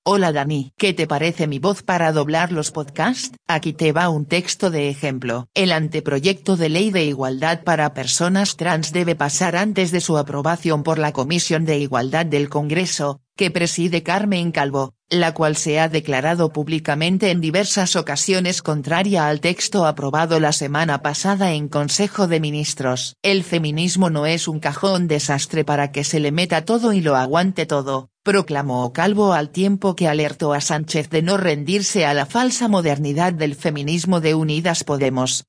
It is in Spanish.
Hola Dani. ¿Qué te parece mi voz para doblar los podcasts? Aquí te va un texto de ejemplo. El anteproyecto de ley de igualdad para personas trans debe pasar antes de su aprobación por la Comisión de Igualdad del Congreso, que preside Carmen Calvo, la cual se ha declarado públicamente en diversas ocasiones contraria al texto aprobado la semana pasada en Consejo de Ministros. El feminismo no es un cajón desastre para que se le meta todo y lo aguante todo, proclamó Calvo al tiempo que alertó a Sánchez de no rendirse a la falsa modernidad del feminismo de Unidas Podemos.